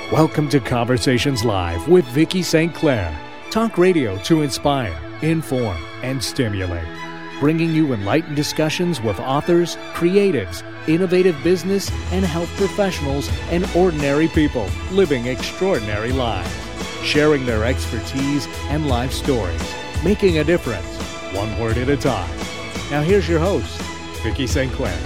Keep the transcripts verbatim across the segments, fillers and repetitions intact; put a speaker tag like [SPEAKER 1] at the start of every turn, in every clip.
[SPEAKER 1] Welcome to Conversations Live with Vicki Saint Clair. Talk radio to inspire, inform, and stimulate. Bringing you enlightened discussions with authors, creatives, innovative business and health professionals, and ordinary people living extraordinary lives. Sharing their expertise and life stories. Making a difference, one word at a time. Now here's your host, Vicki Saint Clair.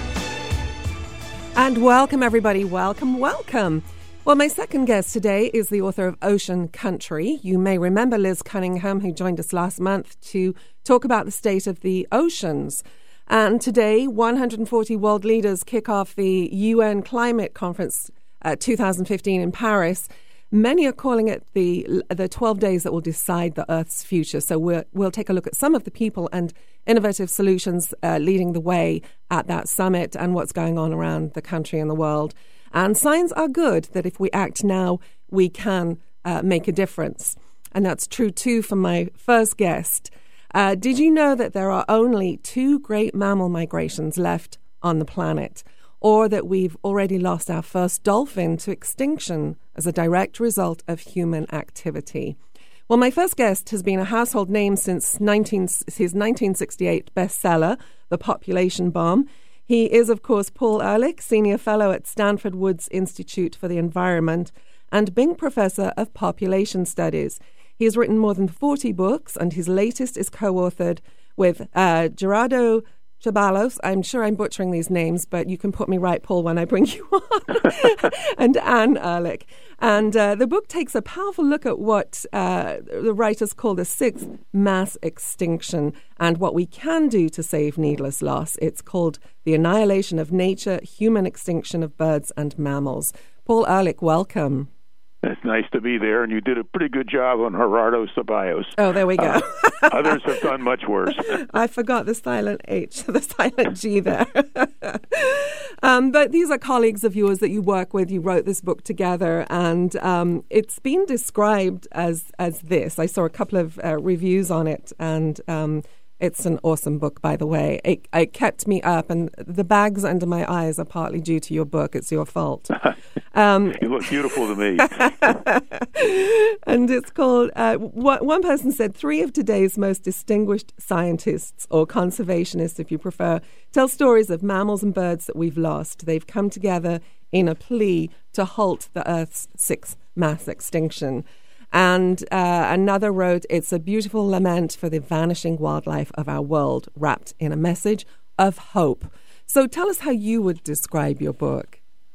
[SPEAKER 2] And welcome, everybody. Welcome, welcome. Well, my second guest today is the author of Ocean Country. You may remember Liz Cunningham, who joined us last month to talk about the state of the oceans. And today, one hundred forty world leaders kick off the U N Climate Conference uh, twenty fifteen in Paris. Many are calling it the the twelve days that will decide the Earth's future. So we'll, we'll take a look at some of the people and innovative solutions uh, leading the way at that summit and what's going on around the country and the world. And signs are good that if we act now, we can uh, make a difference. And that's true, too, for my first guest. Uh, did you know that there are only two great mammal migrations left on the planet? Or that we've already lost our first dolphin to extinction as a direct result of human activity? Well, my first guest has been a household name since nineteen, his nineteen sixty-eight bestseller, The Population Bomb. He is, of course, Paul Ehrlich, Senior Fellow at Stanford Woods Institute for the Environment and Bing Professor of Population Studies. He has written more than forty books, and his latest is co-authored with uh, Gerardo Chabalos. I'm sure I'm butchering these names, but you can put me right, Paul, when I bring you on, and Anne Ehrlich. And uh, the book takes a powerful look at what uh, the writers call the sixth mass extinction and what we can do to save needless loss. It's called The Annihilation of Nature, Human Extinction of Birds and Mammals. Paul Ehrlich, welcome.
[SPEAKER 3] It's nice to be there, and you did a pretty good job on Gerardo Ceballos.
[SPEAKER 2] Oh, there we go.
[SPEAKER 3] Uh, others have done much worse.
[SPEAKER 2] I forgot the silent H, the silent G there. um, but these are colleagues of yours that you work with. You wrote this book together, and um, it's been described as as this. I saw a couple of uh, reviews on it, and um, it's an awesome book, by the way. It, it kept me up, and the bags under my eyes are partly due to your book. It's your fault. Um,
[SPEAKER 3] you look beautiful to me.
[SPEAKER 2] And it's called, uh, one person said, three of today's most distinguished scientists, or conservationists if you prefer, tell stories of mammals and birds that we've lost. They've come together in a plea to halt the Earth's sixth mass extinction. And uh, another wrote, it's a beautiful lament for the vanishing wildlife of our world, wrapped in a message of hope. So tell us how you would describe your book.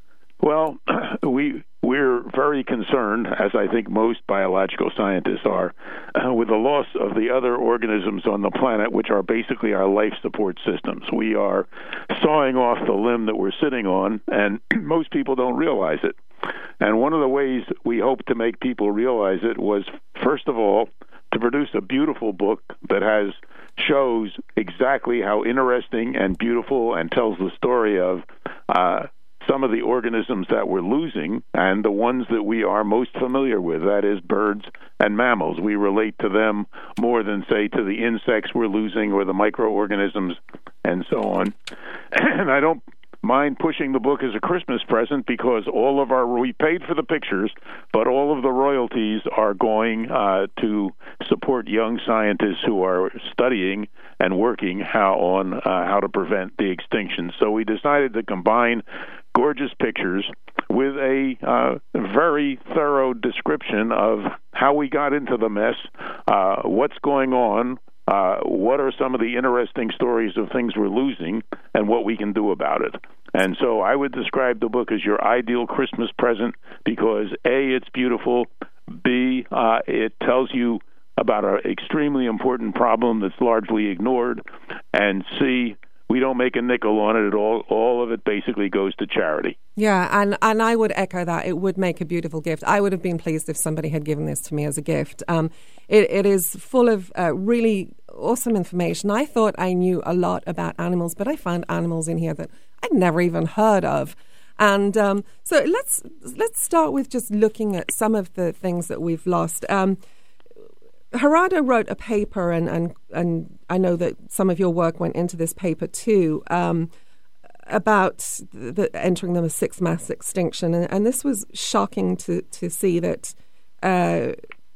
[SPEAKER 3] Well, we, we're very concerned, as I think most biological scientists are, uh, with the loss of the other organisms on the planet, which are basically our life support systems. We are sawing off the limb that we're sitting on, and most people don't realize it. And one of the ways we hope to make people realize it was, first of all, to produce a beautiful book that has shows exactly how interesting and beautiful and tells the story of uh, some of the organisms that we're losing and the ones that we are most familiar with, that is birds and mammals. We relate to them more than, say, to the insects we're losing or the microorganisms and so on. And I don't mind pushing the book as a Christmas present because all of our, we paid for the pictures, but all of the royalties are going uh, to support young scientists who are studying and working how on uh, how to prevent the extinction. So we decided to combine gorgeous pictures with a uh, very thorough description of how we got into the mess, uh, what's going on, Uh, what are some of the interesting stories of things we're losing, and what we can do about it. And so I would describe the book as your ideal Christmas present because, A, it's beautiful, B, uh, it tells you about an extremely important problem that's largely ignored, and C, we don't make a nickel on it at all. All of it basically goes to charity.
[SPEAKER 2] Yeah, and, and I would echo that. It would make a beautiful gift. I would have been pleased if somebody had given this to me as a gift. Um, it, it is full of uh, really awesome information. I thought I knew a lot about animals, but I found animals in here that I'd never even heard of. And um, so let's let's start with just looking at some of the things that we've lost. Um, Gerardo wrote a paper, and, and and I know that some of your work went into this paper too, um, about the, entering the sixth mass extinction, and, and this was shocking to, to see that uh,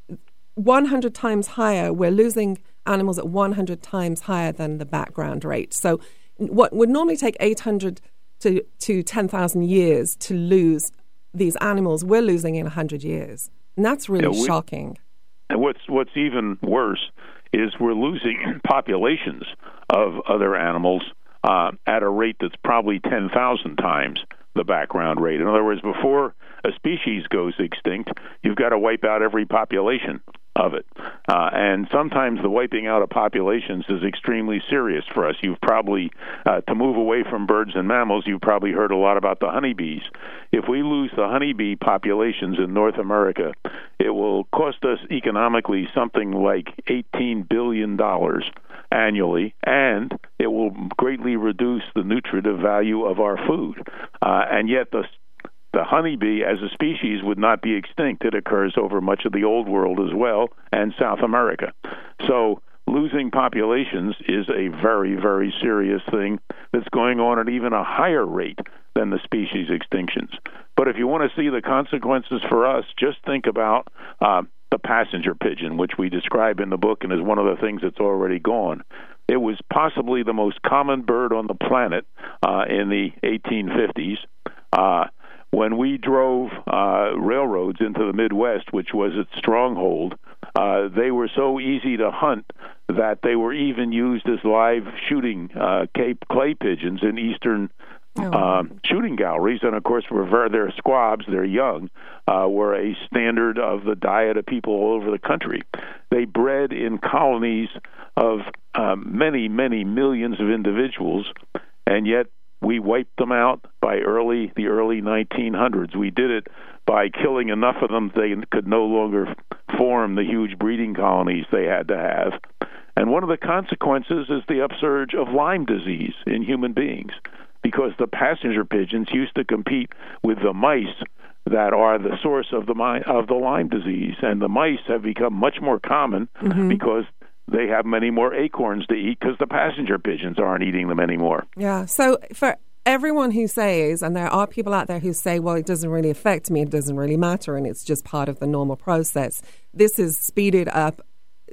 [SPEAKER 2] one hundred times higher, we're losing animals at one hundred times higher than the background rate. So what would normally take eight hundred to, to ten thousand years to lose these animals, we're losing in one hundred years. And that's really yeah, we, shocking.
[SPEAKER 3] And what's, what's even worse is we're losing populations of other animals uh, at a rate that's probably ten thousand times the background rate. In other words, before a species goes extinct, you've got to wipe out every population of it. Uh, and sometimes the wiping out of populations is extremely serious for us. You've probably, uh, to move away from birds and mammals, you've probably heard a lot about the honeybees. If we lose the honeybee populations in North America, it will cost us economically something like eighteen billion dollars annually, and it will greatly reduce the nutritive value of our food. Uh, and yet the The honeybee as a species would not be extinct. It occurs over much of the Old World as well, and South America. So losing populations is a very, very serious thing that's going on at even a higher rate than the species extinctions. But if you want to see the consequences for us, just think about uh, the passenger pigeon, which we describe in the book and is one of the things that's already gone. It was possibly the most common bird on the planet uh, in the eighteen fifties. Uh, When we drove uh, railroads into the Midwest, which was its stronghold, uh, they were so easy to hunt that they were even used as live shooting uh, clay pigeons in eastern oh. uh, shooting galleries. And, of course, we're very, they're squabs, they're young, uh, were a standard of the diet of people all over the country. They bred in colonies of uh, many, many millions of individuals, and yet we wiped them out by early the early nineteen hundreds. We did it by killing enough of them they could no longer form the huge breeding colonies they had to have. And one of the consequences is the upsurge of Lyme disease in human beings, because the passenger pigeons used to compete with the mice that are the source of the of the Lyme disease. And the mice have become much more common mm-hmm. because they have many more acorns to eat because the passenger pigeons aren't eating them anymore.
[SPEAKER 2] Yeah. So for everyone who says, and there are people out there who say, well, it doesn't really affect me, it doesn't really matter, and it's just part of the normal process, this is speeded up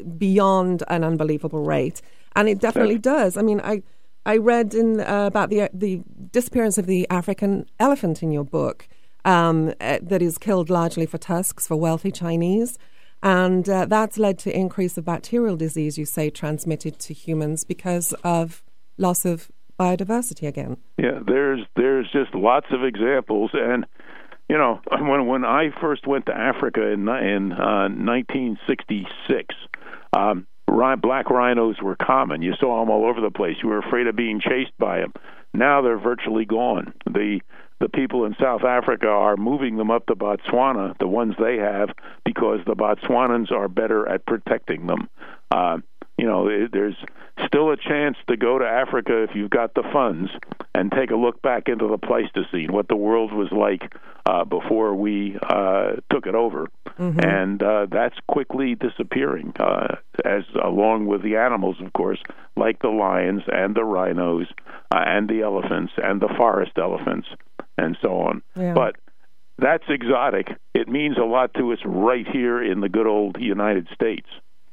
[SPEAKER 2] beyond an unbelievable rate. And it definitely That's- does. I mean, I I read in uh, about the the disappearance of the African elephant in your book um, uh, that is killed largely for tusks for wealthy Chinese. And uh, that's led to increase of bacterial disease, you say, transmitted to humans because of loss of biodiversity again.
[SPEAKER 3] Yeah, there's there's just lots of examples. And, you know, when when I first went to Africa in, in uh, nineteen sixty-six, um, black rhinos were common. You saw them all over the place. You were afraid of being chased by them. Now they're virtually gone. The The people in South Africa are moving them up to Botswana, the ones they have, because the Botswanans are better at protecting them. Uh, you know, it, there's still a chance to go to Africa if you've got the funds and take a look back into the Pleistocene, what the world was like uh, before we uh, took it over. Mm-hmm. And uh, that's quickly disappearing, uh, as along with the animals, of course, like the lions and the rhinos uh, and the elephants and the forest elephants, and so on.
[SPEAKER 2] Yeah.
[SPEAKER 3] But that's exotic. It means a lot to us right here in the good old United States.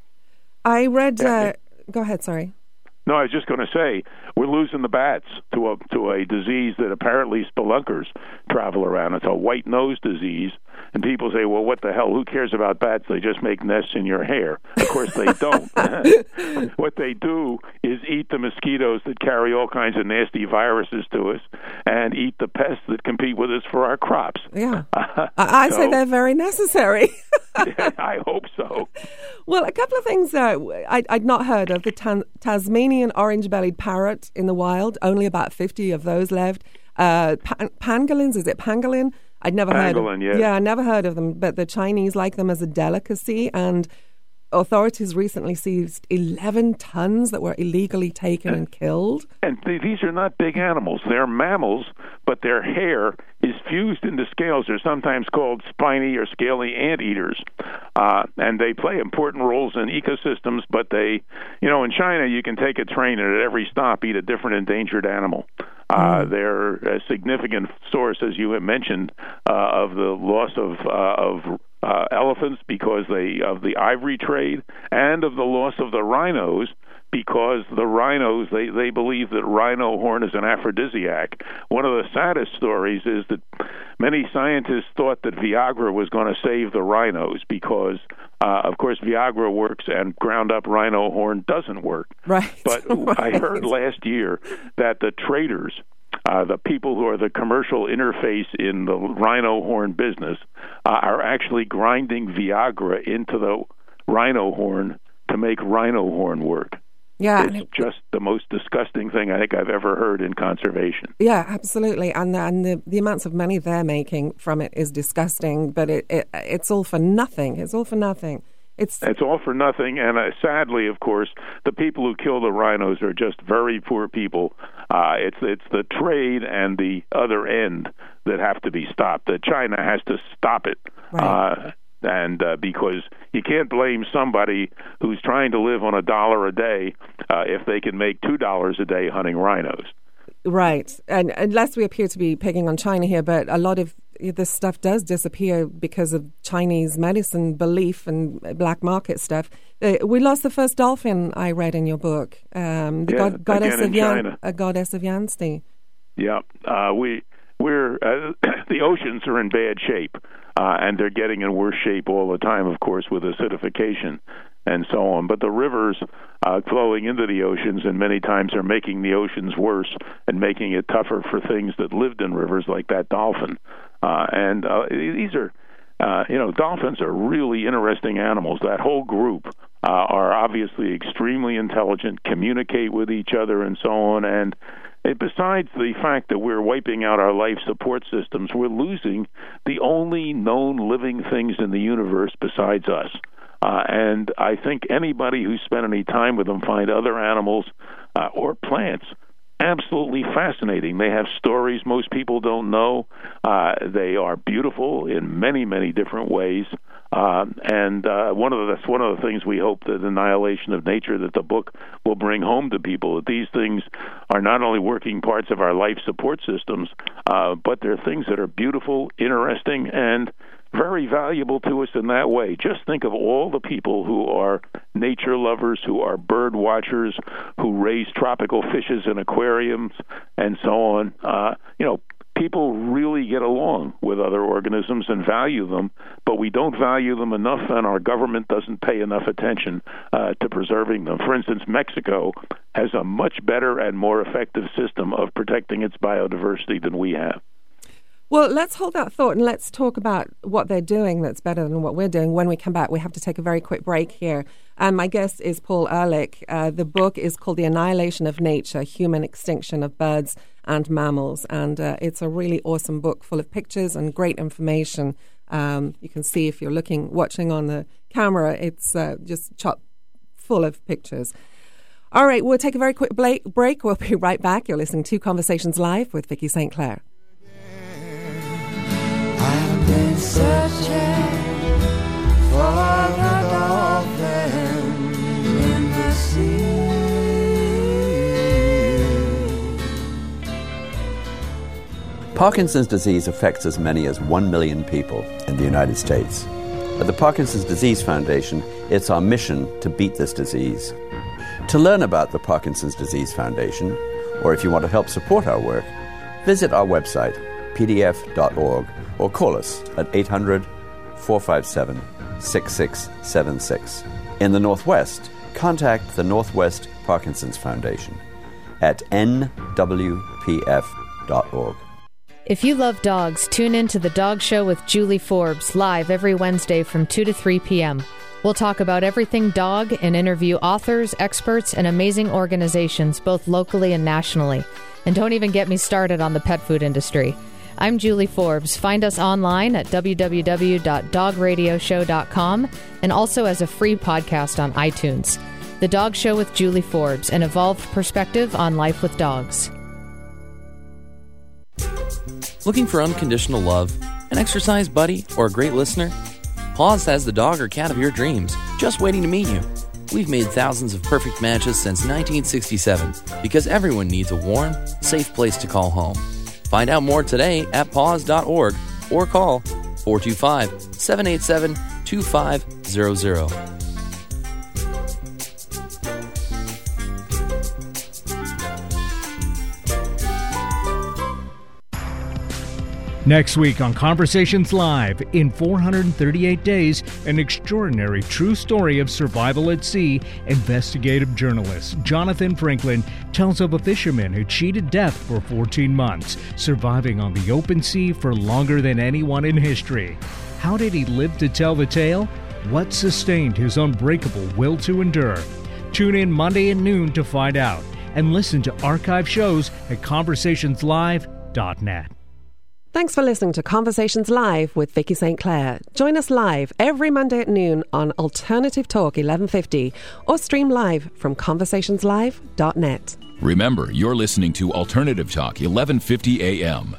[SPEAKER 2] I read... Uh, go ahead, sorry.
[SPEAKER 3] No, I was just going to say, we're losing the bats to a to a disease that apparently spelunkers travel around. It's a white nose disease. And people say, well, what the hell? Who cares about bats? They just make nests in your hair. Of course, they don't. What they do is eat the mosquitoes that carry all kinds of nasty viruses to us and eat the pests that compete with us for our crops.
[SPEAKER 2] Yeah. Uh, I so, say they're very necessary.
[SPEAKER 3] I hope so.
[SPEAKER 2] Well, a couple of things uh, I, I'd not heard of. The Tan- Tasmanian orange-bellied parrot in the wild, only about fifty of those left. Uh, pan- pangolins, is it pangolin? I'd never
[SPEAKER 3] Pangolin,
[SPEAKER 2] heard of
[SPEAKER 3] yes.
[SPEAKER 2] Yeah, I never heard of them, but the Chinese like them as a delicacy, and authorities recently seized eleven tons that were illegally taken and killed.
[SPEAKER 3] And th- these are not big animals. They're mammals, but their hair is fused into scales. They're sometimes called spiny or scaly anteaters. Uh, and they play important roles in ecosystems, but they, you know, in China, you can take a train and at every stop eat a different endangered animal. Uh,
[SPEAKER 2] Mm.
[SPEAKER 3] they're a significant source, as you have mentioned, uh, of the loss of uh, of uh, elephants because they of the ivory trade, and of the loss of the rhinos because the rhinos they, they believe that rhino horn is an aphrodisiac. One of the saddest stories is that many scientists thought that Viagra was going to save the rhinos because, uh, of course, Viagra works and ground up rhino horn doesn't work.
[SPEAKER 2] Right.
[SPEAKER 3] But
[SPEAKER 2] right.
[SPEAKER 3] I heard last year that the traders, uh, the people who are the commercial interface in the rhino horn business, uh, are actually grinding Viagra into the rhino horn to make rhino horn work.
[SPEAKER 2] Yeah,
[SPEAKER 3] It's just the most disgusting thing I think I've ever heard in conservation.
[SPEAKER 2] Yeah, absolutely. And, the, and the, the amounts of money they're making from it is disgusting, but it, it it's all for nothing. It's all for nothing. It's
[SPEAKER 3] It's all for nothing, and uh, sadly, of course, the people who kill the rhinos are just very poor people. Uh, it's it's the trade and the other end that have to be stopped. That China has to stop it.
[SPEAKER 2] Right.
[SPEAKER 3] Uh, And uh, because you can't blame somebody who's trying to live on a dollar a day uh, if they can make two dollars a day hunting rhinos.
[SPEAKER 2] Right. And unless we appear to be picking on China here, but a lot of this stuff does disappear because of Chinese medicine belief and black market stuff. Uh, we lost the first dolphin I read in your book, um, the
[SPEAKER 3] Yeah,
[SPEAKER 2] god- goddess
[SPEAKER 3] again
[SPEAKER 2] of
[SPEAKER 3] in
[SPEAKER 2] Yan,
[SPEAKER 3] China.
[SPEAKER 2] a goddess of Yansi.
[SPEAKER 3] Yeah, uh, we we're uh, the oceans are in bad shape, uh, and they're getting in worse shape all the time, of course, with acidification and so on. But the rivers uh, flowing into the oceans, and many times are making the oceans worse and making it tougher for things that lived in rivers, like that dolphin. Uh, and uh, these are, uh, you know, dolphins are really interesting animals. That whole group uh, are obviously extremely intelligent, communicate with each other, and so on. And And besides the fact that we're wiping out our life support systems, we're losing the only known living things in the universe besides us. Uh, and I think anybody who's spent any time with them find other animals uh, or plants absolutely fascinating. They have stories most people don't know. Uh, they are beautiful in many, many different ways. Uh, and uh, one of the, that's one of the things we hope that Annihilation of Nature, that the book will bring home to people, that these things are not only working parts of our life support systems, uh, but they're things that are beautiful, interesting, and very valuable to us in that way. Just think of all the people who are nature lovers, who are bird watchers, who raise tropical fishes in aquariums, and so on. Uh, you know, people really get along with other organisms and value them, but we don't value them enough, and our government doesn't pay enough attention uh, to preserving them. For instance, Mexico has a much better and more effective system of protecting its biodiversity than we have.
[SPEAKER 2] Well, let's hold that thought and let's talk about what they're doing that's better than what we're doing. When we come back, we have to take a very quick break here. And my guest is Paul Ehrlich. Uh, the book is called The Annihilation of Nature, Human Extinction of Birds and Mammals. And uh, it's a really awesome book full of pictures and great information. Um, you can see if you're looking, watching on the camera, it's uh, just chock full of pictures. All right, we'll take a very quick break. We'll be right back. You're listening to Conversations Live with Vicky Saint Clair.
[SPEAKER 4] I've been searching for the dolphin in the sea.
[SPEAKER 5] Parkinson's disease affects as many as one million people in the United States. At the Parkinson's Disease Foundation, it's our mission to beat this disease. To learn about the Parkinson's Disease Foundation, or if you want to help support our work, visit our website, p d f dot org, or call us at eight hundred, four five seven, six six seven six. In the Northwest, contact the Northwest Parkinson's Foundation at n w p f dot org.
[SPEAKER 6] If you love dogs, tune in to The Dog Show with Julie Forbes, live every Wednesday from two to three p.m. We'll talk about everything dog and interview authors, experts, and amazing organizations, both locally and nationally. And don't even get me started on the pet food industry. I'm Julie Forbes. Find us online at w w w dot dog radio show dot com and also as a free podcast on iTunes. The Dog Show with Julie Forbes, an evolved perspective on life with dogs.
[SPEAKER 7] Looking for unconditional love, an exercise buddy, or a great listener? Paws has the dog or cat of your dreams, just waiting to meet you. We've made thousands of perfect matches since nineteen sixty-seven because everyone needs a warm, safe place to call home. Find out more today at paws dot org or call four two five, seven eight seven, two five zero zero.
[SPEAKER 1] Next week on Conversations Live, in four hundred thirty-eight days, an extraordinary true story of survival at sea, investigative journalist Jonathan Franklin tells of a fisherman who cheated death for fourteen months, surviving on the open sea for longer than anyone in history. How did he live to tell the tale? What sustained his unbreakable will to endure? Tune in Monday at noon to find out, and listen to archive shows at conversations live dot net.
[SPEAKER 2] Thanks for listening to Conversations Live with Vicky Saint Clair. Join us live every Monday at noon on Alternative Talk eleven fifty or stream live from conversations live dot net.
[SPEAKER 8] Remember, you're listening to Alternative Talk eleven fifty A M.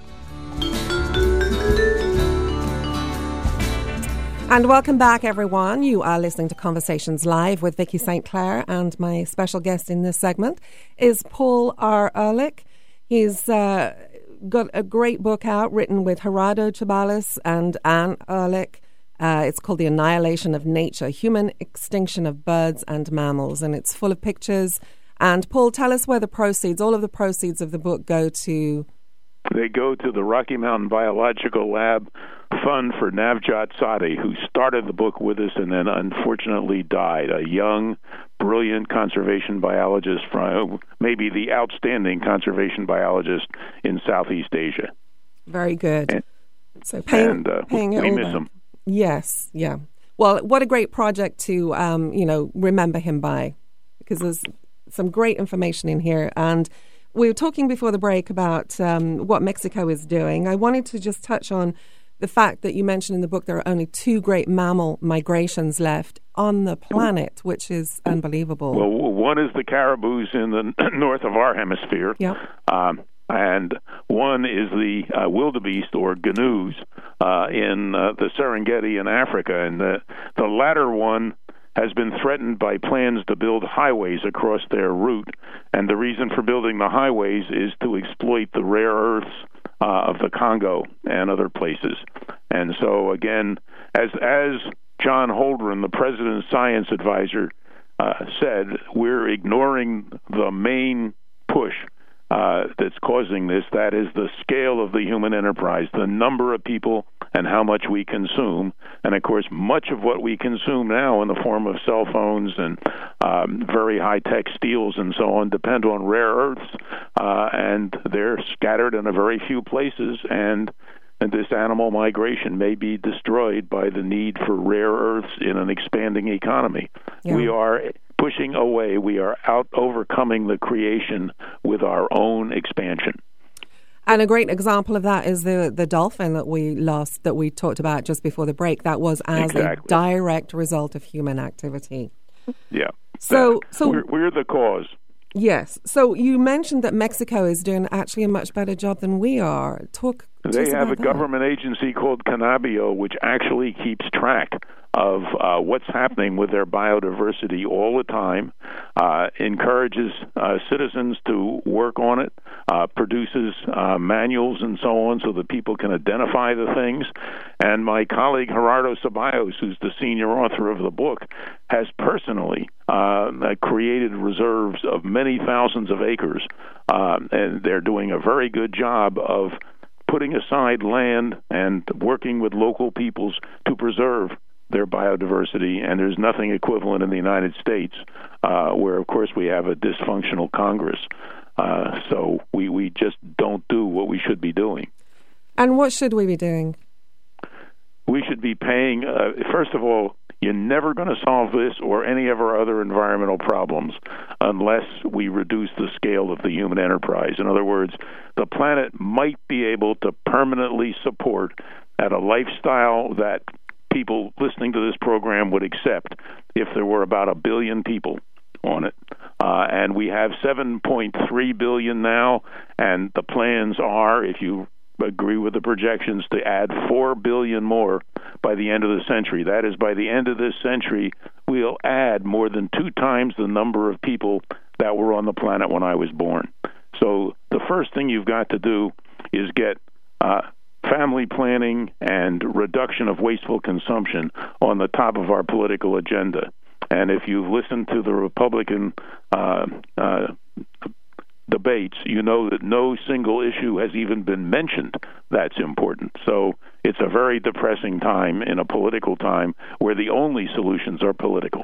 [SPEAKER 2] And welcome back, everyone. You are listening to Conversations Live with Vicky Saint Clair, and my special guest in this segment is Paul R. Ehrlich. He's uh, got a great book out written with Gerardo Chabalis and Anne Ehrlich. Uh, it's called The Annihilation of Nature, Human Extinction of Birds and Mammals, and it's full of pictures. And Paul, tell us where the proceeds, all of the proceeds of the book go to.
[SPEAKER 3] They go to the Rocky Mountain Biological Lab Fund for Navjot Sadi, who started the book with us and then unfortunately died. A young, brilliant conservation biologist, from maybe the outstanding conservation biologist in Southeast Asia.
[SPEAKER 2] Very good.
[SPEAKER 3] And,
[SPEAKER 2] so paying,
[SPEAKER 3] and uh,
[SPEAKER 2] paying
[SPEAKER 3] we
[SPEAKER 2] it all
[SPEAKER 3] miss
[SPEAKER 2] back.
[SPEAKER 3] him.
[SPEAKER 2] Yes, yeah. Well, what a great project to, um, you know, remember him by, because there's some great information in here. And we were talking before the break about um, what Mexico is doing. I wanted to just touch on the fact that you mentioned in the book there are only two great mammal migrations left on the planet, which is unbelievable.
[SPEAKER 3] Well, one is the caribous in the north of our hemisphere.
[SPEAKER 2] Yep.
[SPEAKER 3] Um, and one is the uh, wildebeest, or gnus, uh, in uh, the Serengeti in Africa. And the, the latter one has been threatened by plans to build highways across their route. And the reason for building the highways is to exploit the rare earths uh, of the Congo and other places. And so, again, as as John Holdren, the president's science advisor, uh, said, we're ignoring the main push uh, that's causing this. That is the scale of the human enterprise, the number of people and how much we consume. And, of course, much of what we consume now in the form of cell phones and um, very high-tech steels and so on depend on rare earths, uh, and they're scattered in a very few places, and, and this animal migration may be destroyed by the need for rare earths in an expanding economy. Yeah. We are pushing away. We are out overcoming the creation with our own expansion.
[SPEAKER 2] And a great example of that is the the dolphin that we lost, that we talked about just before the break. That was as
[SPEAKER 3] exactly.
[SPEAKER 2] a direct result of human activity.
[SPEAKER 3] Yeah.
[SPEAKER 2] So, so
[SPEAKER 3] we're, we're the cause.
[SPEAKER 2] Yes. So you mentioned that Mexico is doing actually a much better job than we are. Talk.
[SPEAKER 3] They have a
[SPEAKER 2] that.
[SPEAKER 3] government agency called Canabio, which actually keeps track of uh, what's happening with their biodiversity all the time, uh, encourages uh, citizens to work on it, uh, produces uh, manuals and so on so that people can identify the things. And my colleague Gerardo Ceballos, who's the senior author of the book, has personally uh, created reserves of many thousands of acres, uh, and they're doing a very good job of putting aside land and working with local peoples to preserve their biodiversity, and there's nothing equivalent in the United States, uh, where, of course, we have a dysfunctional Congress. Uh, so we, we just don't do what we should be doing.
[SPEAKER 2] And what should we be doing?
[SPEAKER 3] We should be paying, uh, first of all, you're never going to solve this or any of our other environmental problems unless we reduce the scale of the human enterprise. In other words, the planet might be able to permanently support at a lifestyle that people listening to this program would accept if there were about a billion people on it. Uh, and we have seven point three billion now, and the plans are, if you agree with the projections, to add four billion more by the end of the century. That is, by the end of this century, we'll add more than two times the number of people that were on the planet when I was born. So the first thing you've got to do is get uh, family planning and reduction of wasteful consumption on the top of our political agenda. And if you've listened to the Republican uh, uh, debates, you know that no single issue has even been mentioned that's important. So it's a very depressing time in a political time where the only solutions are political.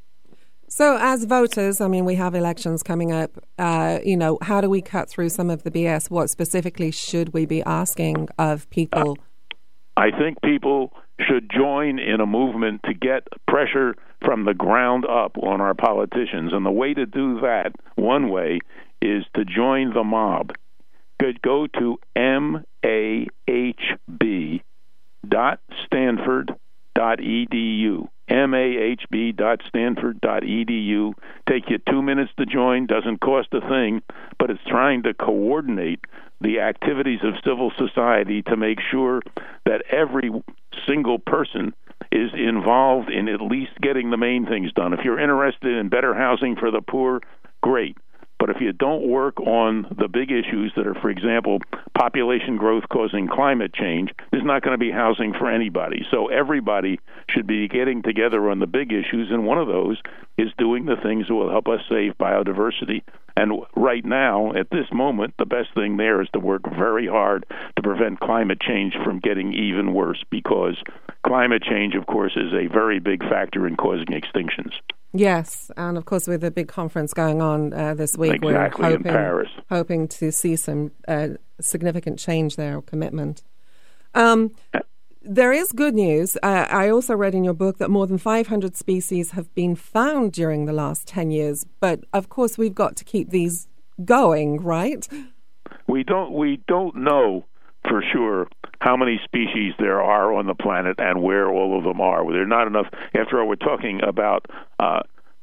[SPEAKER 2] So as voters, I mean, we have elections coming up. Uh, you know, how do we cut through some of the B S? What specifically should we be asking of people?
[SPEAKER 3] Uh, I think people should join in a movement to get pressure from the ground up on our politicians. And the way to do that, one way, is to join the mob. Go to M A H B dot stanford dot E D U. M A H B dot stanford dot E D U. Take you two minutes to join, doesn't cost a thing, but it's trying to coordinate the activities of civil society to make sure that every single person is involved in at least getting the main things done. If you're interested in better housing for the poor, great. But if you don't work on the big issues that are, for example, population growth causing climate change, there's not going to be housing for anybody. So everybody should be getting together on the big issues, and one of those is doing the things that will help us save biodiversity. And right now, at this moment, the best thing there is to work very hard to prevent climate change from getting even worse, because climate change, of course, is a very big factor in causing extinctions.
[SPEAKER 2] Yes, and of course with the big conference going on uh, this week,
[SPEAKER 3] exactly,
[SPEAKER 2] we're hoping,
[SPEAKER 3] in Paris.
[SPEAKER 2] hoping to see some uh, significant change there, or commitment. Um, there is good news. Uh, I also read in your book that more than five hundred species have been found during the last ten years, but of course we've got to keep these going, right?
[SPEAKER 3] We don't. We don't know for sure how many species there are on the planet and where all of them are. There are not enough. After all, we're talking about uh,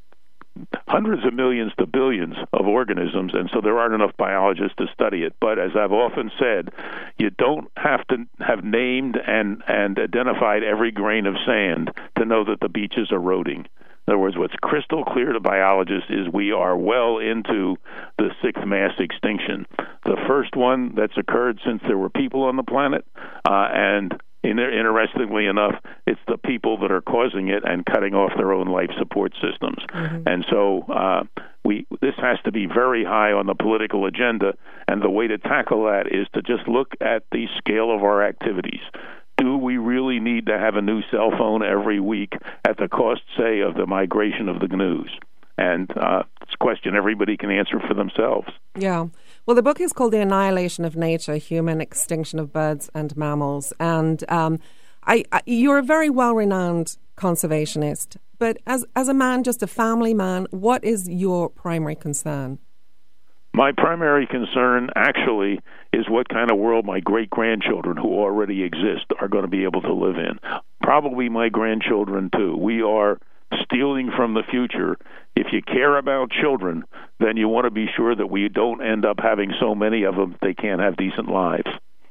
[SPEAKER 3] hundreds of millions to billions of organisms, and so there aren't enough biologists to study it. But as I've often said, you don't have to have named and, and identified every grain of sand to know that the beach is eroding. In other words, what's crystal clear to biologists is we are well into the sixth mass extinction. The first one that's occurred since there were people on the planet, uh, and interestingly enough, it's the people that are causing it and cutting off their own life support systems. Mm-hmm. And so uh, we this has to be very high on the political agenda, and the way to tackle that is to just look at the scale of our activities. Do we really need to have a new cell phone every week at the cost, say, of the migration of the gnus? And uh, it's a question everybody can answer for themselves.
[SPEAKER 2] Yeah. Well, the book is called The Annihilation of Nature, Human Extinction of Birds and Mammals. And um, I, I, you're a very well-renowned conservationist. But as, as a man, just a family man, what is your primary concern?
[SPEAKER 3] My primary concern, actually, is what kind of world my great-grandchildren, who already exist, are going to be able to live in. Probably my grandchildren, too. We are stealing from the future. If you care about children, then you want to be sure that we don't end up having so many of them they can't have decent lives.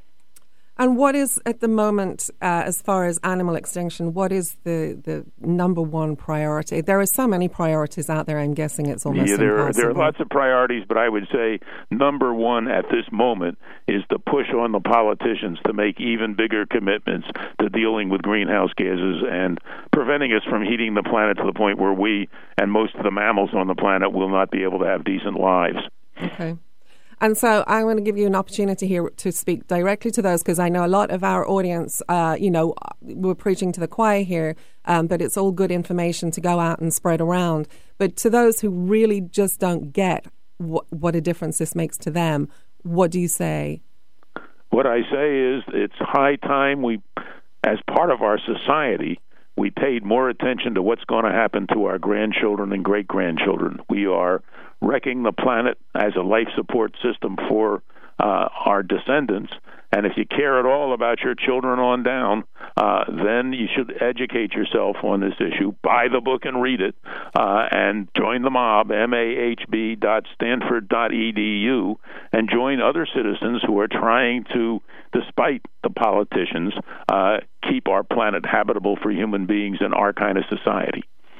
[SPEAKER 2] And what is, at the moment, uh, as far as animal extinction, what is the, the number one priority? There are so many priorities out there, I'm guessing it's almost
[SPEAKER 3] yeah, there
[SPEAKER 2] impossible.
[SPEAKER 3] Are, there are lots of priorities, but I would say number one at this moment is to push on the politicians to make even bigger commitments to dealing with greenhouse gases and preventing us from heating the planet to the point where we and most of the mammals on the planet will not be able to have decent lives.
[SPEAKER 2] Okay. And so I'm going to give you an opportunity here to speak directly to those, because I know a lot of our audience, uh, you know, we're preaching to the choir here, um, but it's all good information to go out and spread around. But to those who really just don't get what, what a difference this makes to them, what do you say?
[SPEAKER 3] What I say is it's high time we, as part of our society, we paid more attention to what's going to happen to our grandchildren and great-grandchildren. We are wrecking the planet as a life support system for uh, our descendants. And if you care at all about your children on down, uh, then you should educate yourself on this issue. Buy the book and read it, uh, and join the mob, M A H B dot stanford dot E D U, and join other citizens who are trying to, despite the politicians, uh, keep our planet habitable for human beings and our kind of society.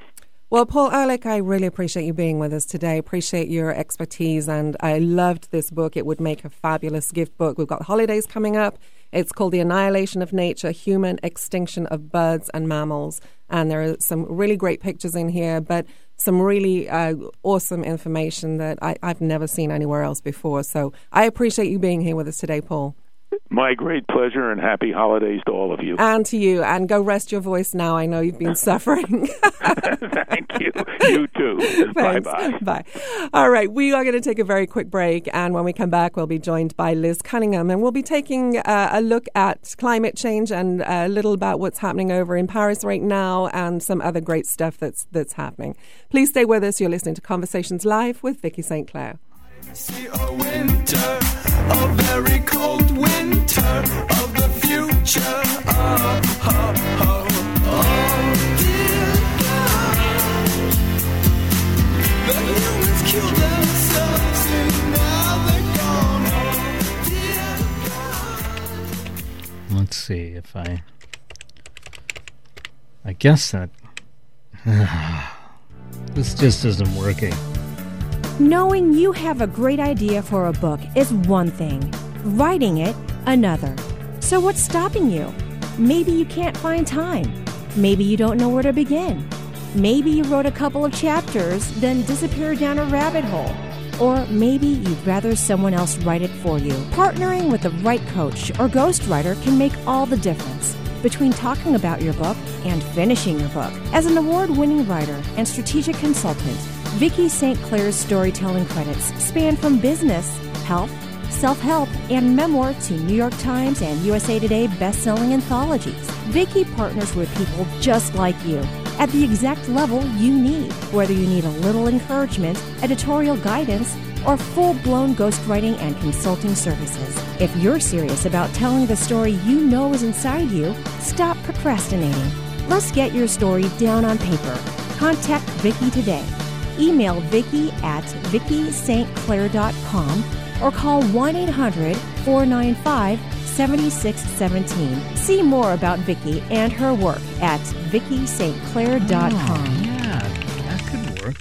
[SPEAKER 2] Well, Paul Ehrlich, I really appreciate you being with us today. Appreciate your expertise, and I loved this book. It would make a fabulous gift book. We've got holidays coming up. It's called The Annihilation of Nature, Human Extinction of Birds and Mammals. And there are some really great pictures in here, but some really uh, awesome information that I, I've never seen anywhere else before. So I appreciate you being here with us today, Paul.
[SPEAKER 3] My great pleasure, and happy holidays to all of you.
[SPEAKER 2] And to you. And go rest your voice now. I know you've been suffering.
[SPEAKER 3] Thank you. You too. Bye-bye.
[SPEAKER 2] Bye. All right. We are going to take a very quick break. And when we come back, we'll be joined by Liz Cunningham. And we'll be taking uh, a look at climate change and a little about what's happening over in Paris right now and some other great stuff that's, that's happening. Please stay with us. You're listening to Conversations Live with Vicky Saint Clair.
[SPEAKER 4] See a winter, a very cold winter of the future. Oh, oh, oh, oh dear God. The humans killed themselves and now they're gone. Oh dear God.
[SPEAKER 9] Let's see if I... I guess that... this just isn't working.
[SPEAKER 10] Knowing you have a great idea for a book is one thing, writing it another. So what's stopping you? Maybe you can't find time. Maybe you don't know where to begin. Maybe you wrote a couple of chapters, then disappeared down a rabbit hole. Or maybe you'd rather someone else write it for you. Partnering with the right coach or ghostwriter can make all the difference between talking about your book and finishing your book. As an award-winning writer and strategic consultant, Vicky Saint Clair's storytelling credits span from business, health, self-help, and memoir to New York Times and U S A Today best-selling anthologies. Vicky partners with people just like you at the exact level you need, whether you need a little encouragement, editorial guidance, or full-blown ghostwriting and consulting services. If you're serious about telling the story you know is inside you, stop procrastinating. Let's get your story down on paper. Contact Vicky today. Email Vicky at vicky st clair dot com or call one eight hundred four nine five seven six one seven. See more about Vicky and her work at vicky st clair dot com.
[SPEAKER 9] Oh, yeah, that could work.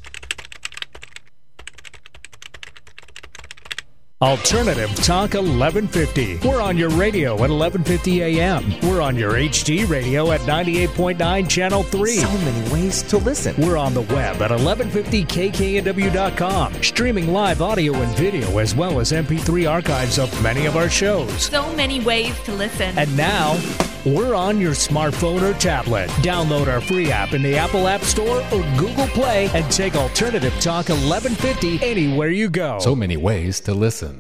[SPEAKER 1] Alternative Talk eleven fifty. We're on your radio at eleven fifty a.m. We're on your H D radio at ninety-eight point nine Channel three.
[SPEAKER 11] So many ways to listen.
[SPEAKER 1] We're on the web at eleven fifty k k n w dot com. Streaming live audio and video as well as M P three archives of many of our shows.
[SPEAKER 12] So many ways to listen.
[SPEAKER 1] And now, we're on your smartphone or tablet. Download our free app in the Apple App Store or Google Play and take Alternative Talk eleven fifty anywhere you go.
[SPEAKER 11] So many ways to listen.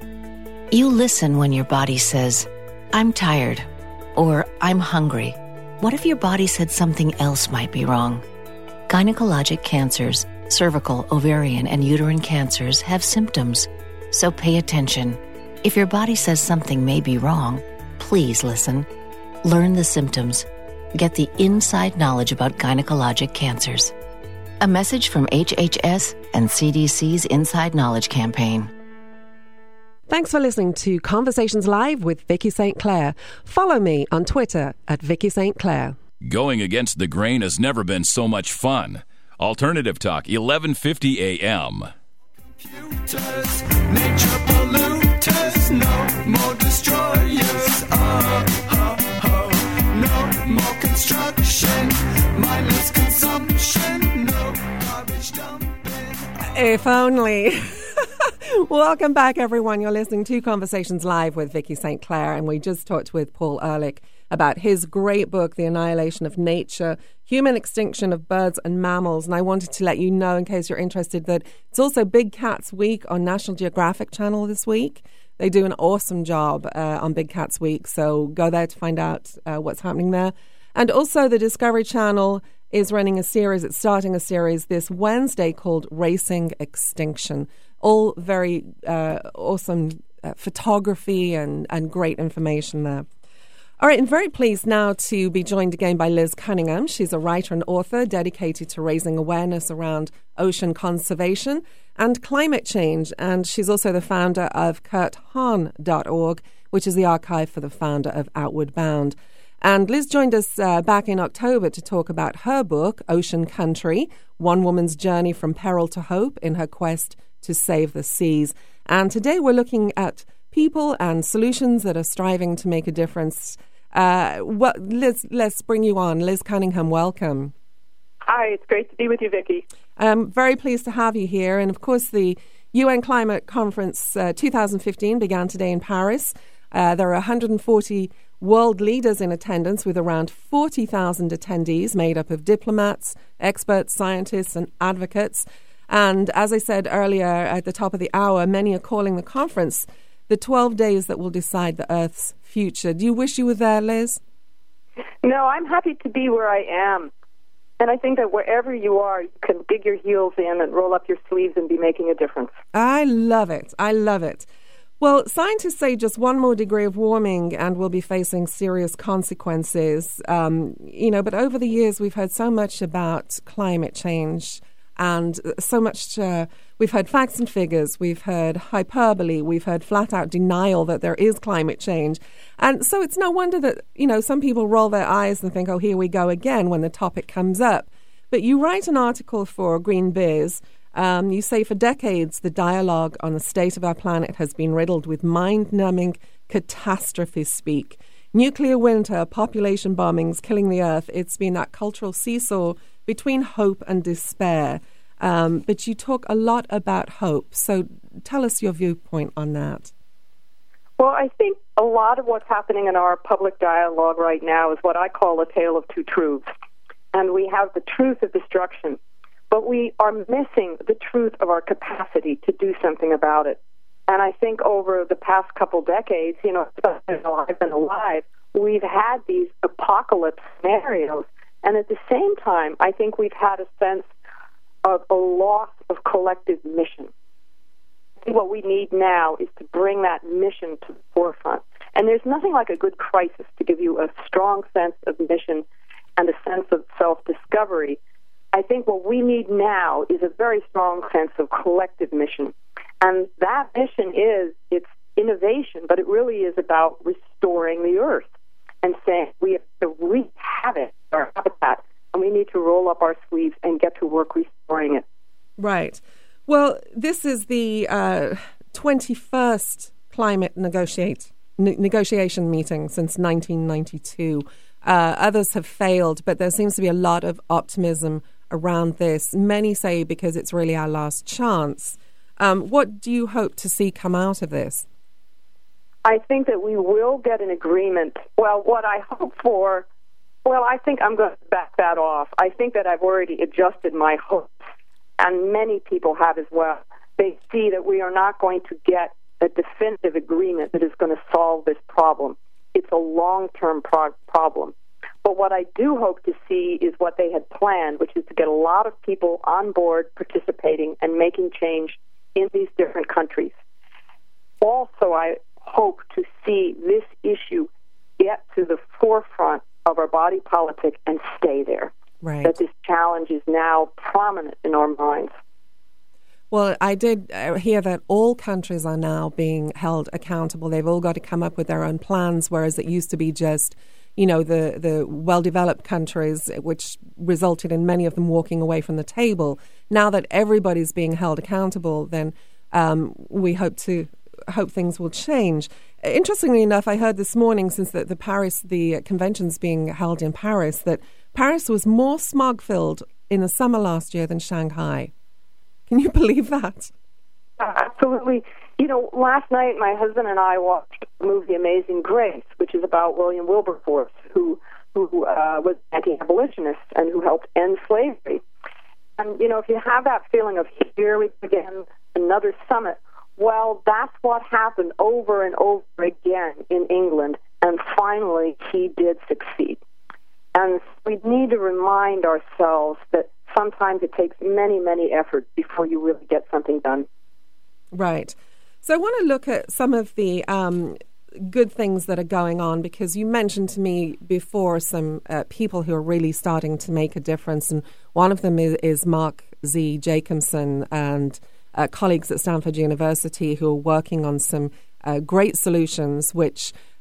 [SPEAKER 13] You listen when your body says, I'm tired, or I'm hungry. What if your body said something else might be wrong? Gynecologic cancers, cervical, ovarian, and uterine cancers have symptoms, so pay attention. If your body says something may be wrong, please listen. Learn the symptoms. Get the inside knowledge about gynecologic cancers. A message from H H S and C D C's Inside Knowledge campaign.
[SPEAKER 2] Thanks for listening to Conversations Live with Vicky Saint Clair. Follow me on Twitter at Vicky Saint Clair.
[SPEAKER 8] Going against the grain has never been so much fun. Alternative Talk, eleven fifty a.m.
[SPEAKER 4] Computers, nature polluters, no more destroyers. Oh, oh, oh. No more construction, mindless consumption, no garbage dumping.
[SPEAKER 2] If only. Welcome back, everyone. You're listening to Conversations Live with Vicky Saint Clair, and we just talked with Paul Ehrlich about his great book, The Annihilation of Nature, Human Extinction of Birds and Mammals. And I wanted to let you know, in case you're interested, that it's also Big Cats Week on National Geographic Channel this week. They do an awesome job uh, on Big Cats Week, so go there to find out uh, what's happening there. And also the Discovery Channel is running a series, it's starting a series this Wednesday called Racing Extinction. All very uh, awesome uh, photography and, and great information there. All right, I'm very pleased now to be joined again by Liz Cunningham. She's a writer and author dedicated to raising awareness around ocean conservation and climate change. And she's also the founder of Kurt Hahn dot org, which is the archive for the founder of Outward Bound. And Liz joined us uh, back in October to talk about her book, Ocean Country, One Woman's Journey from Peril to Hope in her quest to save the seas. And today we're looking at people and solutions that are striving to make a difference. Uh, well, Liz, let's bring you on. Liz Cunningham, welcome.
[SPEAKER 14] Hi, it's great to be with you, Vicky.
[SPEAKER 2] I'm very pleased to have you here. And of course, the U N Climate Conference uh, twenty fifteen began today in Paris. Uh, there are one hundred forty world leaders in attendance with around forty thousand attendees made up of diplomats, experts, scientists and advocates. And as I said earlier at the top of the hour, many are calling the conference the twelve days that will decide the Earth's future. Do you wish you were there, Liz?
[SPEAKER 14] No, I'm happy to be where I am. And I think that wherever you are, you can dig your heels in and roll up your sleeves and be making a difference.
[SPEAKER 2] I love it. I love it. Well, scientists say just one more degree of warming and we'll be facing serious consequences. Um, you know, but over the years, we've heard so much about climate change and so much. Uh, we've heard facts and figures. We've heard hyperbole. We've heard flat out denial that there is climate change. And so it's no wonder that, you know, some people roll their eyes and think, oh, here we go again when the topic comes up. But you write an article for Green Biz. Um, you say for decades, the dialogue on the state of our planet has been riddled with mind-numbing catastrophe speak. Nuclear winter, population bombings, killing the earth. It's been that cultural seesaw between hope and despair. Um, but you talk a lot about hope. So tell us your viewpoint on that.
[SPEAKER 14] Well, I think a lot of what's happening in our public dialogue right now is what I call a tale of two truths. And we have the truth of destruction, but we are missing the truth of our capacity to do something about it. And I think over the past couple decades, you know, I've been alive, we've had these apocalypse scenarios. And at the same time, I think we've had a sense of a loss of collective mission. I think what we need now is to bring that mission to the forefront. And there's nothing like a good crisis to give you a strong sense of mission and a sense of self-discovery. I think what we need now is a very strong sense of collective mission. And that mission is, it's innovation, but it really is about restoring the earth and saying we have to re-habit our habitat, and we need to roll up our sleeves and get to work restoring it.
[SPEAKER 2] Right. Well, this is the uh, twenty-first climate negotiate, ne- negotiation meeting since nineteen ninety-two. Uh, others have failed, but there seems to be a lot of optimism around this. Many say because it's really our last chance. Um, what do you hope to see come out of this?
[SPEAKER 14] I think that we will get an agreement. Well, what I hope for, well, I think I'm going to back that off. I think that I've already adjusted my hopes, and many people have as well. They see that we are not going to get a definitive agreement that is going to solve this problem. It's a long-term pro- problem. But what I do hope to see is what they had planned, which is to get a lot of people on board participating and making change in these different countries. Also, I hope to see this issue get to the forefront of our body politic and stay there.
[SPEAKER 2] Right.
[SPEAKER 14] That this challenge is now prominent in our minds.
[SPEAKER 2] Well, I did hear that all countries are now being held accountable. They've all got to come up with their own plans, whereas it used to be just, you know, the, the well-developed countries, which resulted in many of them walking away from the table. Now that everybody's being held accountable, then um, we hope to hope things will change. Interestingly enough, I heard this morning, since the, the Paris, the convention's being held in Paris, that Paris was more smog-filled in the summer last year than Shanghai. Can you believe that?
[SPEAKER 14] Uh, absolutely. You know, last night my husband and I watched the movie Amazing Grace, which is about William Wilberforce, who who uh, was an anti-abolitionist and who helped end slavery. And, you know, if you have that feeling of here we begin another summit, well, that's what happened over and over again in England, and finally he did succeed. And we need to remind ourselves that sometimes it takes many, many efforts before you really get something done.
[SPEAKER 2] Right. So I want to look at some of the um, good things that are going on, because you mentioned to me before some uh, people who are really starting to make a difference, and one of them is, is Mark Z. Jacobson and uh, colleagues at Stanford University who are working on some uh, great solutions which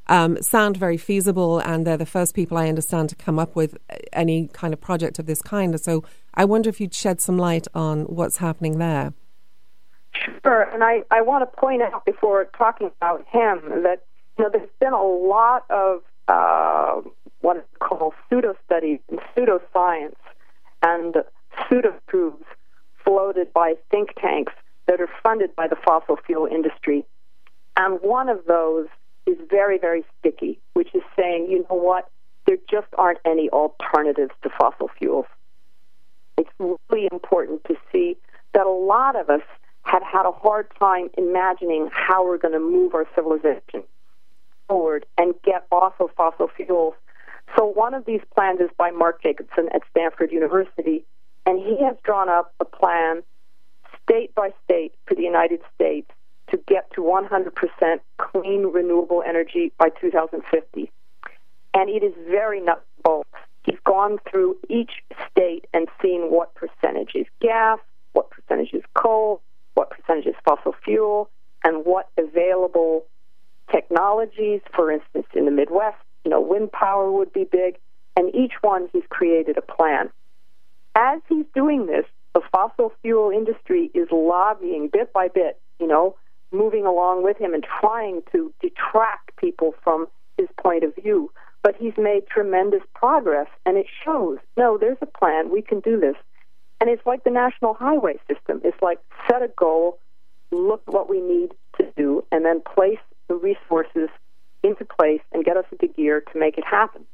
[SPEAKER 2] um, sound very feasible, and they're the first people I understand to come up with any kind of project of this kind. So I wonder if you'd shed some light on what's happening there.
[SPEAKER 14] Sure, and I, I want to point out before talking about him that, you know, there's been a lot of uh, what is called pseudo-studies and pseudoscience and pseudo-truths floated by think tanks that are funded by the fossil fuel industry. And one of those is very, very sticky, which is saying, you know what, there just aren't any alternatives to fossil fuels. It's really important to see that a lot of us have had a hard time imagining how we're going to move our civilization forward and get off of fossil fuels. So one of these plans is by Mark Jacobson at Stanford University, and he has drawn up a plan state by state for the United States to get to one hundred percent clean, renewable energy by two thousand fifty. And it is very nuts and bolts. He's gone through each state and seen what percentage is gas, what percentage is coal, what percentage is fossil fuel, and what available technologies. For instance, in the Midwest, you know, wind power would be big, and each one he's created a plan. As he's doing this, the fossil fuel industry is lobbying bit by bit, you know, moving along with him and trying to detract people from his point of view. But he's made tremendous progress, and it shows, no, there's a plan, we can do this. And it's like the national highway system. It's like set a goal, look what we need to do, and then place the resources into place and get us into gear to make it happen.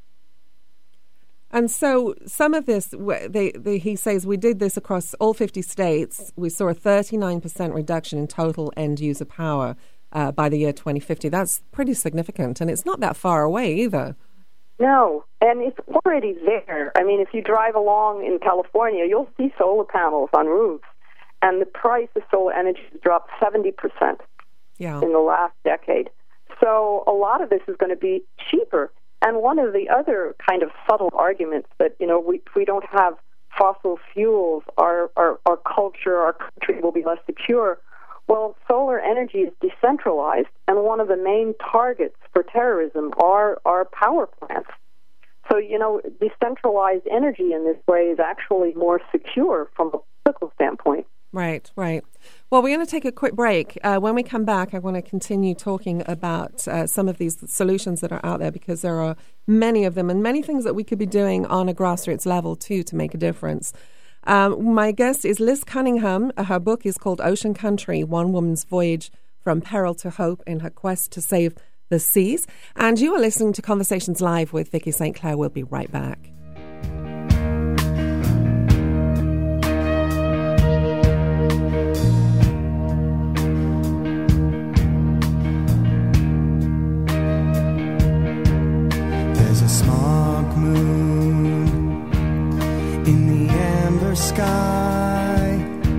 [SPEAKER 2] And so some of this, they, they, he says, we did this across all fifty states. We saw a thirty-nine percent reduction in total end-user power uh, by the year twenty fifty. That's pretty significant, and it's not that far away either.
[SPEAKER 14] No, and it's already there. I mean, if you drive along in California, you'll see solar panels on roofs, and the price of solar energy has dropped seventy percent
[SPEAKER 2] yeah.
[SPEAKER 14] in the last decade. So a lot of this is going to be cheaper. And one of the other kind of subtle arguments that, you know, we, if we don't have fossil fuels, our, our, our culture, our country will be less secure. Well, solar energy is decentralized, and one of the main targets for terrorism are our power plants. So, you know, decentralized energy in this way is actually more secure from a political standpoint.
[SPEAKER 2] Right, right. Well, we're going to take a quick break. Uh, when we come back, I want to continue talking about uh, some of these solutions that are out there, because there are many of them and many things that we could be doing on a grassroots level, too, to make a difference. Um, my guest is Liz Cunningham. Her book is called Ocean Country, One Woman's Voyage from Peril to Hope in Her Quest to Save the Seas. And you are listening to Conversations Live with Vicki Saint Clair. We'll be right back.
[SPEAKER 4] Sky,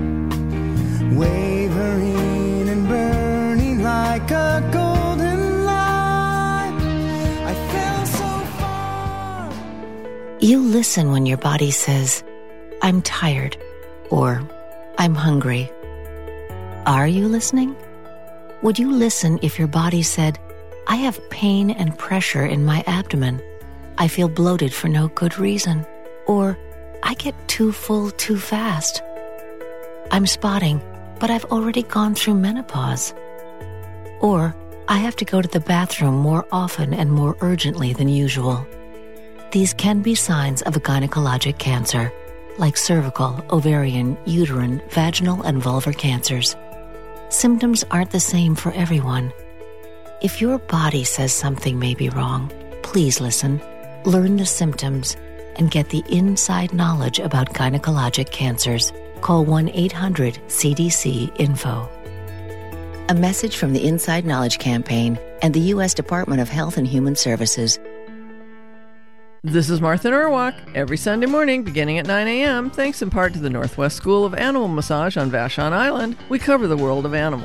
[SPEAKER 4] wavering and burning like a golden light. I fell so far.
[SPEAKER 13] You listen when your body says, I'm tired, or I'm hungry. Are you listening? Would you listen if your body said, I have pain and pressure in my abdomen. I feel bloated for no good reason. Or I get too full too fast. I'm spotting, but I've already gone through menopause. Or I have to go to the bathroom more often and more urgently than usual. These can be signs of a gynecologic cancer, like cervical, ovarian, uterine, vaginal, and vulvar cancers. Symptoms aren't the same for everyone. If your body says something may be wrong, please listen, learn the symptoms, and get the inside knowledge about gynecologic cancers. Call one eight hundred C D C info. A message from the Inside Knowledge Campaign and the U S Department of Health and Human Services.
[SPEAKER 15] This is Martha Norwalk. Every Sunday morning, beginning at nine a.m., thanks in part to the Northwest School of Animal Massage on Vashon Island, we cover the world of animals.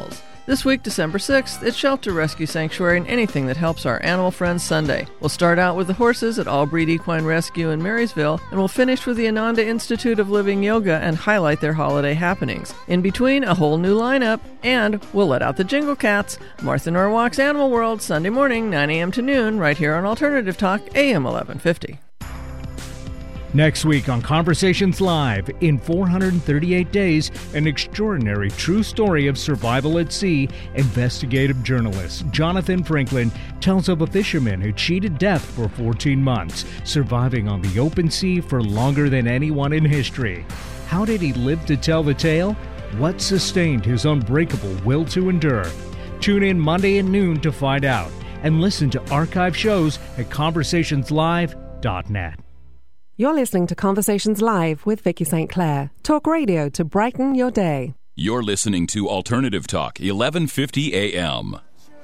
[SPEAKER 15] This week, December sixth, it's Shelter Rescue Sanctuary and anything that helps our animal friends Sunday. We'll start out with the horses at All Breed Equine Rescue in Marysville, and we'll finish with the Ananda Institute of Living Yoga and highlight their holiday happenings. In between, a whole new lineup, and we'll let out the Jingle Cats. Martha Norwalk's Animal World, Sunday morning, nine a.m. to noon, right here on Alternative Talk, A M eleven fifty.
[SPEAKER 1] Next week on Conversations Live, in four hundred thirty-eight days, an extraordinary true story of survival at sea, investigative journalist Jonathan Franklin tells of a fisherman who cheated death for fourteen months, surviving on the open sea for longer than anyone in history. How did he live to tell the tale? What sustained his unbreakable will to endure? Tune in Monday at noon to find out, and listen to archive shows at conversations live dot net.
[SPEAKER 2] You're listening to Conversations Live with Vicky Saint Clair. Talk radio to brighten your day.
[SPEAKER 8] You're listening to Alternative Talk, eleven fifty A M.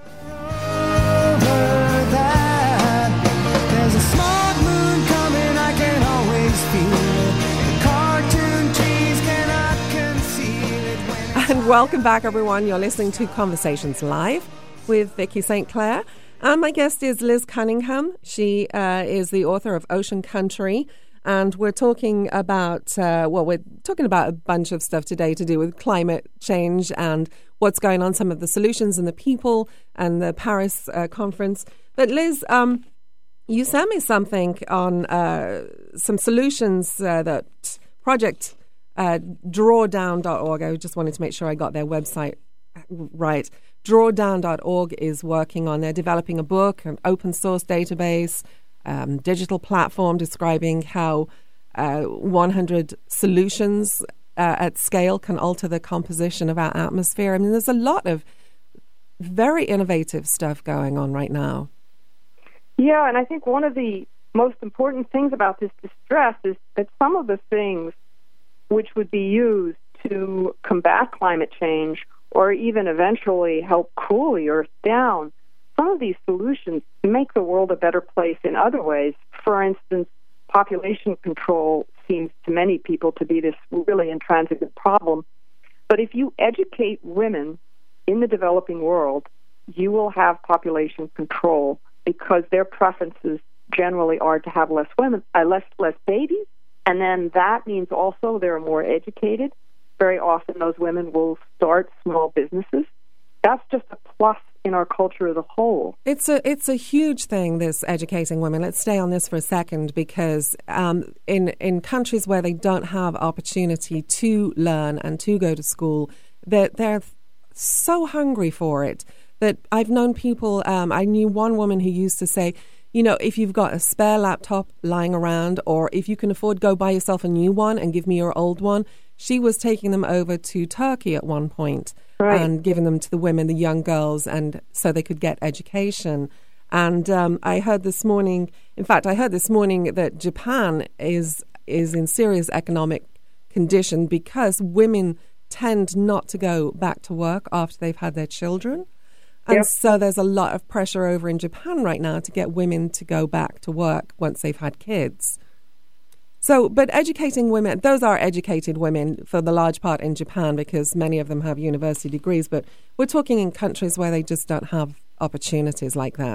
[SPEAKER 4] There's a smart moon coming, I can always feel it. The cartoon trees cannot conceal it when
[SPEAKER 2] And welcome back, everyone. You're listening to Conversations Live with Vicky Saint Clair. And my guest is Liz Cunningham. She uh, is the author of Ocean Country. And we're talking about, uh, well, we're talking about a bunch of stuff today to do with climate change and what's going on, some of the solutions and the people and the Paris uh, conference. But Liz, um, you sent me something on uh, some solutions uh, that Project uh, drawdown dot org. I just wanted to make sure I got their website right. drawdown dot org is working on. They're developing a book, an open source database, um, digital platform describing how uh, one hundred solutions uh, at scale can alter the composition of our atmosphere. I mean, there's a lot of very innovative stuff going on right now.
[SPEAKER 14] Yeah, and I think one of the most important things about this distress is that some of the things which would be used to combat climate change or even eventually help cool the Earth down, some of these solutions make the world a better place in other ways. For instance, population control seems to many people to be this really intransigent problem. But if you educate women in the developing world, you will have population control because their preferences generally are to have less women, uh, less less babies, and then that means also they're more educated. Very often those women will start small businesses. That's just a plus in our culture as a whole.
[SPEAKER 2] It's a it's a huge thing, this educating women. Let's stay on this for a second because um, in, in countries where they don't have opportunity to learn and to go to school, they're, they're so hungry for it that I've known people, um, I knew one woman who used to say, you know, if you've got a spare laptop lying around or if you can afford, go buy yourself a new one and give me your old one. She was taking them over to Turkey at one point right. and giving them to the women, the young girls, and so they could get education. And um, I heard this morning, in fact, I heard this morning that Japan is is in serious economic condition because women tend not to go back to work after they've had their children. And yep. so there's a lot of pressure over in Japan right now to get women to go back to work once they've had kids. So, but educating women, those are educated women for the large part in Japan because many of them have university degrees, but we're talking in countries where they just don't have opportunities like that.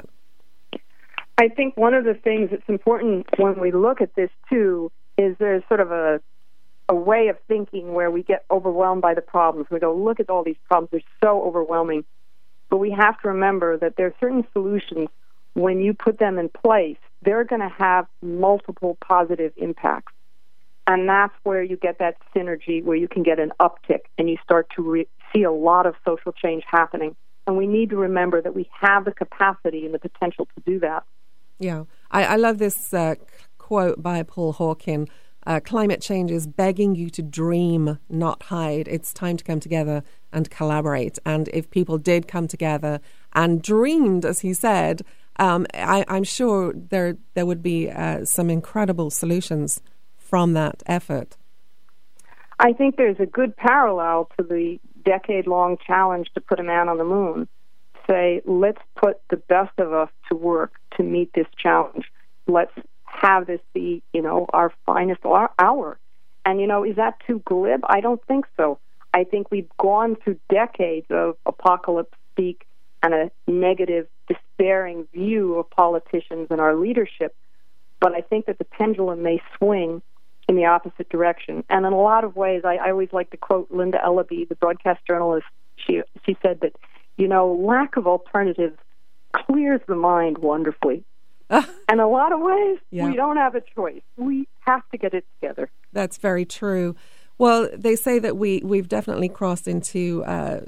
[SPEAKER 14] I think one of the things that's important when we look at this, too, is there's sort of a a way of thinking where we get overwhelmed by the problems. We go, look at all these problems, they're so overwhelming. But we have to remember that there are certain solutions, when you put them in place, they're going to have multiple positive impacts. And that's where you get that synergy, where you can get an uptick and you start to re- see a lot of social change happening. And we need to remember that we have the capacity and the potential to do that.
[SPEAKER 2] Yeah. I, I love this uh, quote by Paul Hawken. Uh, climate change is begging you to dream, not hide. It's time to come together and collaborate. And if people did come together and dreamed, as he said, um, I, I'm sure there there would be uh, some incredible solutions from that effort.
[SPEAKER 14] I think there's a good parallel to the decade-long challenge to put a man on the moon. Say, let's put the best of us to work to meet this challenge. Let's have this be, you know, our finest hour. And, you know, is that too glib? I don't think so. I think we've gone through decades of apocalypse speak and a negative, despairing view of politicians and our leadership. But I think that the pendulum may swing in the opposite direction. And in a lot of ways, I, I always like to quote Linda Ellaby, the broadcast journalist. She she said that, you know, lack of alternatives clears the mind wonderfully. Uh, in a lot of ways, yeah. we don't have a choice. We have to get it together.
[SPEAKER 2] That's very true. Well, they say that we, we've definitely crossed into... Uh,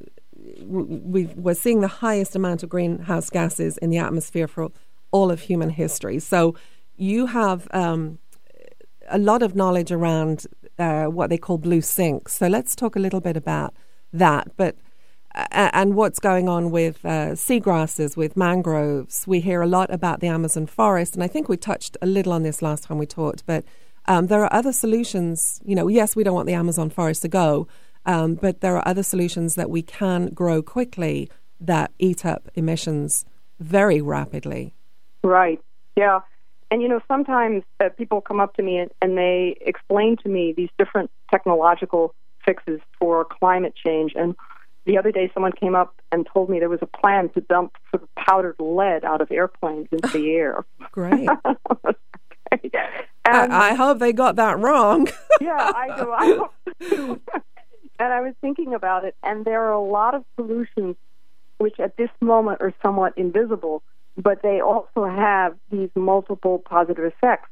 [SPEAKER 2] we we're seeing the highest amount of greenhouse gases in the atmosphere for all of human history. So you have um, a lot of knowledge around uh, what they call blue sinks. So let's talk a little bit about that. But uh, and what's going on with uh, seagrasses, with mangroves. We hear a lot about the Amazon forest, and I think we touched a little on this last time we talked. But um, there are other solutions. You know, yes, we don't want the Amazon forest to go. Um, but there are other solutions that we can grow quickly that eat up emissions very rapidly.
[SPEAKER 14] Right, yeah. And, you know, sometimes uh, people come up to me and, and they explain to me these different technological fixes for climate change. And the other day someone came up and told me there was a plan to dump sort of powdered lead out of airplanes into the air.
[SPEAKER 2] Great. Great. And, I, I hope they got that wrong.
[SPEAKER 14] Yeah, I do. I hope too. And I was thinking about it, and there are a lot of solutions which at this moment are somewhat invisible, but they also have these multiple positive effects.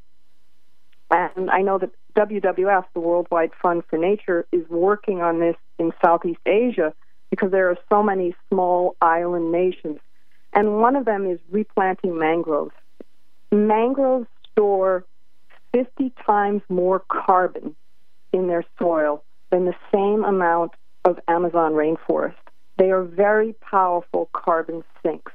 [SPEAKER 14] And I know that W W F, the Worldwide Fund for Nature, is working on this in Southeast Asia because there are so many small island nations. And one of them is replanting mangroves. Mangroves store fifty times more carbon in their soil than the same amount of Amazon rainforest. They are very powerful carbon sinks.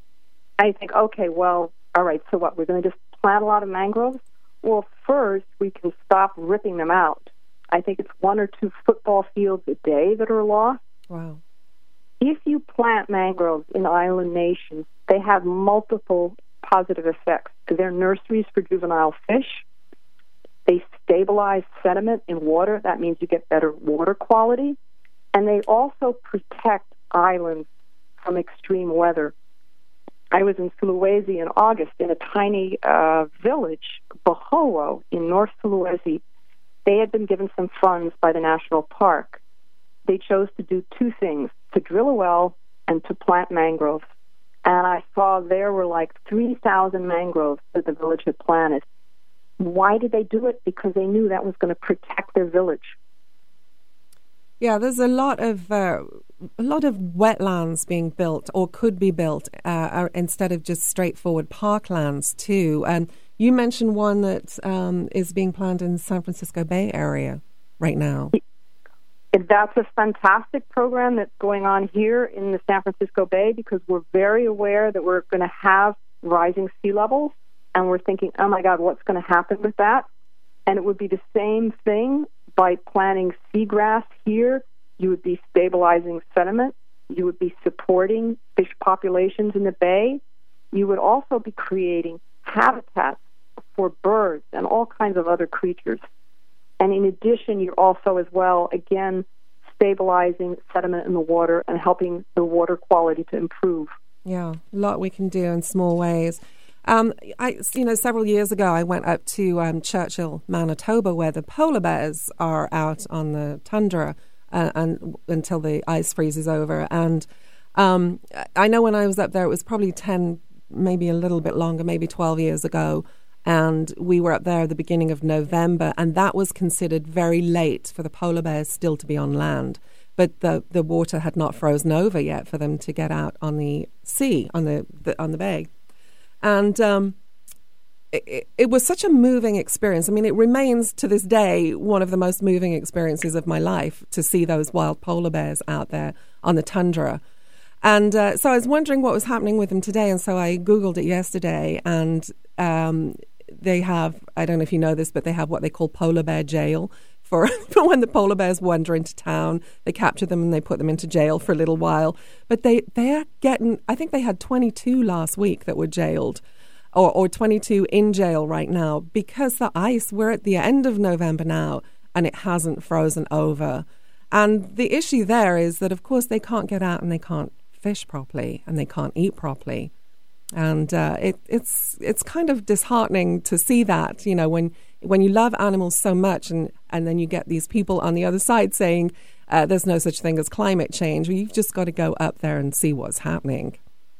[SPEAKER 14] I think, okay, well, all right, so what, we're going to just plant a lot of mangroves? Well, first, we can stop ripping them out. I think it's one or two football fields a day that are lost.
[SPEAKER 2] Wow.
[SPEAKER 14] If you plant mangroves in island nations, they have multiple positive effects. They're nurseries for juvenile fish. They stabilize sediment in water. That means you get better water quality. And they also protect islands from extreme weather. I was in Sulawesi in August in a tiny uh, village, Bohowo, in North Sulawesi. They had been given some funds by the national park. They chose to do two things, to drill a well and to plant mangroves. And I saw there were like three thousand mangroves that the village had planted. Why did they do it? Because they knew that was going to protect their village.
[SPEAKER 2] Yeah, there's a lot of uh, a lot of wetlands being built or could be built uh, instead of just straightforward parklands too. And you mentioned one that um, is being planned in the San Francisco Bay Area right now.
[SPEAKER 14] That's a fantastic program that's going on here in the San Francisco Bay because we're very aware that we're going to have rising sea levels. And we're thinking, oh, my God, what's going to happen with that? And it would be the same thing by planting seagrass here. You would be stabilizing sediment. You would be supporting fish populations in the bay. You would also be creating habitats for birds and all kinds of other creatures. And in addition, you're also as well, again, stabilizing sediment in the water and helping the water quality to improve.
[SPEAKER 2] Yeah, a lot we can do in small ways. Um, I, you know, several years ago, I went up to um, Churchill, Manitoba, where the polar bears are out on the tundra uh, and until the ice freezes over. And um, I know when I was up there, it was probably ten, maybe a little bit longer, maybe twelve years ago. And we were up there at the beginning of November, and that was considered very late for the polar bears still to be on land. But the, the water had not frozen over yet for them to get out on the sea, on the, the on the bay. And um, it, it was such a moving experience. I mean, it remains to this day one of the most moving experiences of my life to see those wild polar bears out there on the tundra. And uh, so I was wondering what was happening with them today. And so I Googled it yesterday, and um, they have, I don't know if you know this, but they have what they call polar bear jail. For, for when the polar bears wander into town, they capture them and they put them into jail for a little while. But they, they're getting, I think they had twenty-two last week that were jailed, or, or twenty-two in jail right now, because the ice, we're at the end of November now, and it hasn't frozen over. And the issue there is that, of course, they can't get out and they can't fish properly and they can't eat properly. And uh, it, it's it's kind of disheartening to see that, you know, when when you love animals so much and, and then you get these people on the other side saying uh, there's no such thing as climate change. Well, you've just got to go up there and see what's happening.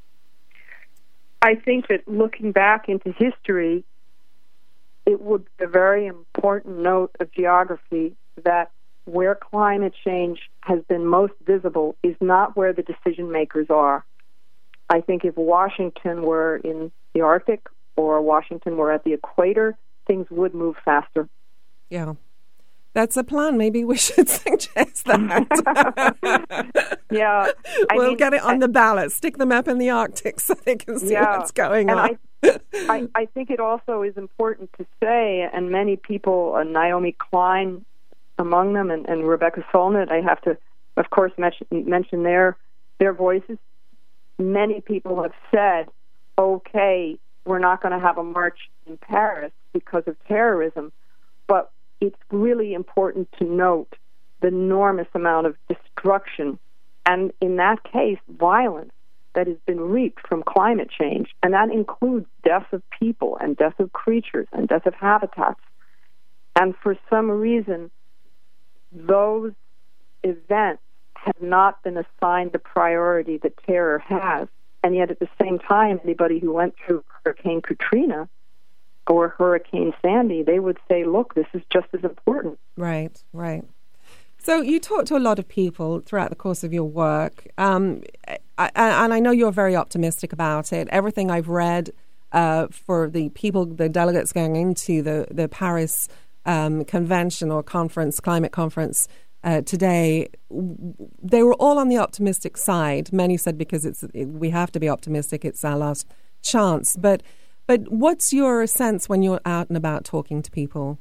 [SPEAKER 14] I think that looking back into history, it would be a very important note of geography that where climate change has been most visible is not where the decision makers are. I think if Washington were in the Arctic or Washington were at the equator, things would move faster.
[SPEAKER 2] Yeah. That's a plan. Maybe we should suggest that.
[SPEAKER 14] yeah. I
[SPEAKER 2] we'll
[SPEAKER 14] mean,
[SPEAKER 2] get it on the ballot. Stick them up in the Arctic so they can see
[SPEAKER 14] yeah.
[SPEAKER 2] what's going
[SPEAKER 14] and
[SPEAKER 2] on.
[SPEAKER 14] I, I, I think it also is important to say, and many people, uh, Naomi Klein among them, and, and Rebecca Solnit, I have to, of course, mention, mention their their voices. Many people have said, okay, we're not going to have a march in Paris because of terrorism, but it's really important to note the enormous amount of destruction and, in that case, violence that has been reaped from climate change. And that includes deaths of people and deaths of creatures and deaths of habitats. And for some reason, those events have not been assigned the priority that terror has. And yet at the same time, anybody who went through Hurricane Katrina or Hurricane Sandy, they would say, look, this is just as important.
[SPEAKER 2] Right, right. So you talk to a lot of people throughout the course of your work, um, I, and I know you're very optimistic about it. Everything I've read uh, for the people, the delegates going into the, the Paris um, convention or conference, climate conference uh, today, they were all on the optimistic side. Many said because it's it, we have to be optimistic, it's our last chance. But But what's your sense when you're out and about talking to people?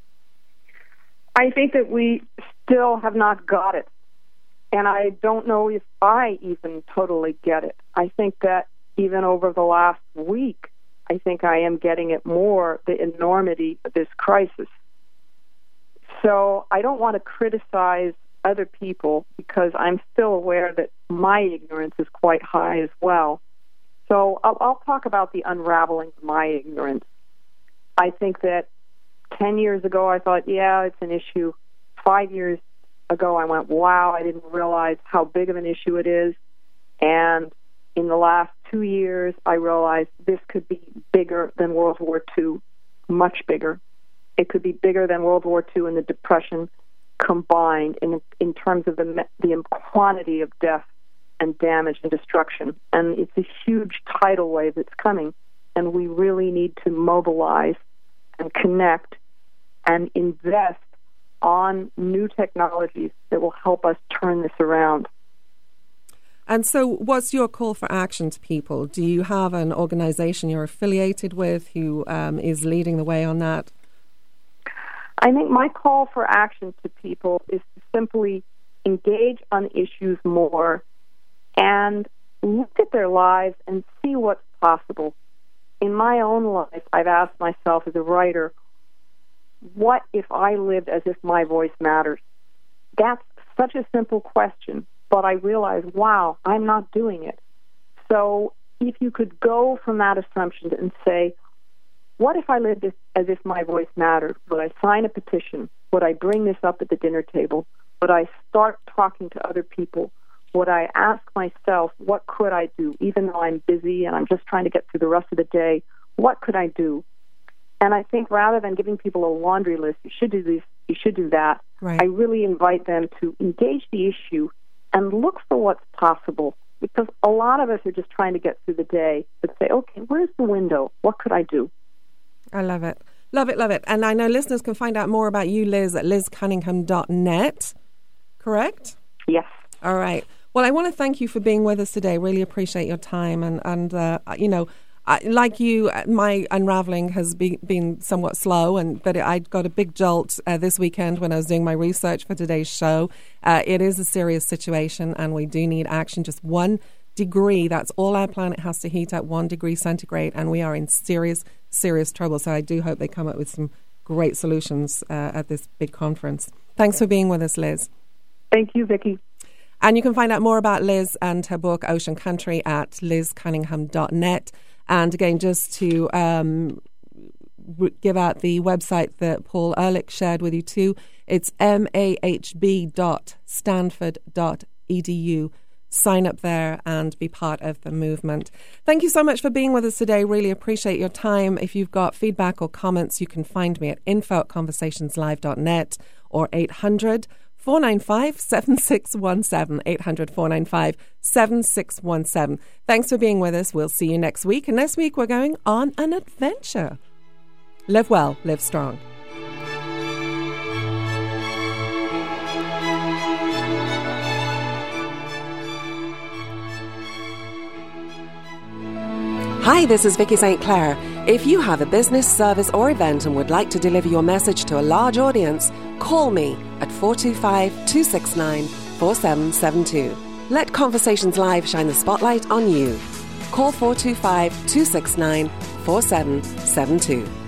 [SPEAKER 14] I think that we still have not got it. And I don't know if I even totally get it. I think that even over the last week, I think I am getting it more, the enormity of this crisis. So I don't want to criticize other people because I'm still aware that my ignorance is quite high as well. So I'll, I'll talk about the unraveling of my ignorance. I think that ten years ago I thought, yeah, it's an issue. Five years ago I went, wow, I didn't realize how big of an issue it is. And in the last two years I realized this could be bigger than World War Two, much bigger. It could be bigger than World War Two and the Depression combined in in terms of the the quantity of death and damage and destruction. And it's a huge tidal wave that's coming, and we really need to mobilize and connect and invest on new technologies that will help us turn this around.
[SPEAKER 2] And so what's your call for action to people? Do you have an organization you're affiliated with who um, is leading the way on that?
[SPEAKER 14] I think my call for action to people is to simply engage on issues more and look at their lives and see what's possible. In my own life, I've asked myself as a writer, what if I lived as if my voice matters? That's such a simple question, but I realize, wow, I'm not doing it. So if you could go from that assumption and say, what if I lived as if my voice mattered? Would I sign a petition? Would I bring this up at the dinner table? Would I start talking to other people? Would I ask myself, what could I do? Even though I'm busy and I'm just trying to get through the rest of the day, what could I do? And I think rather than giving people a laundry list, you should do this, you should do that,
[SPEAKER 2] right.
[SPEAKER 14] I really invite them to engage the issue and look for what's possible. Because a lot of us are just trying to get through the day, but say, okay, where's the window? What could I do?
[SPEAKER 2] I love it. Love it, love it. And I know listeners can find out more about you, Liz, at liz cunningham dot net, correct?
[SPEAKER 14] Yes.
[SPEAKER 2] All right. Well, I want to thank you for being with us today. Really appreciate your time. And, and uh, you know, I, like you, my unraveling has be, been somewhat slow, and but I got a big jolt uh, this weekend when I was doing my research for today's show. Uh, it is a serious situation, and we do need action. Just one degree, that's all our planet has to heat at, one degree centigrade, and we are in serious, serious trouble. So I do hope they come up with some great solutions uh, at this big conference. Thanks for being with us, Liz.
[SPEAKER 14] Thank you, Vicki.
[SPEAKER 2] And you can find out more about Liz and her book, Ocean Country, at liz cunningham dot net. And again, just to um, give out the website that Paul Ehrlich shared with you too, it's m a h b dot stanford dot e d u. Sign up there and be part of the movement. Thank you so much for being with us today. Really appreciate your time. If you've got feedback or comments, you can find me at info at conversations live dot net or eight hundred, four nine five, seven six one seven, eight hundred, four nine five, seven six one seven. Thanks for being with us. We'll see you next week. And next week we're going on an adventure. Live well, live strong. Hi, this is Vicki Saint Clair. If you have a business, service or event and would like to deliver your message to a large audience, call me at four two five, two six nine, four seven seven two. Let Conversations Live shine the spotlight on you. Call four two five, two six nine, four seven seven two.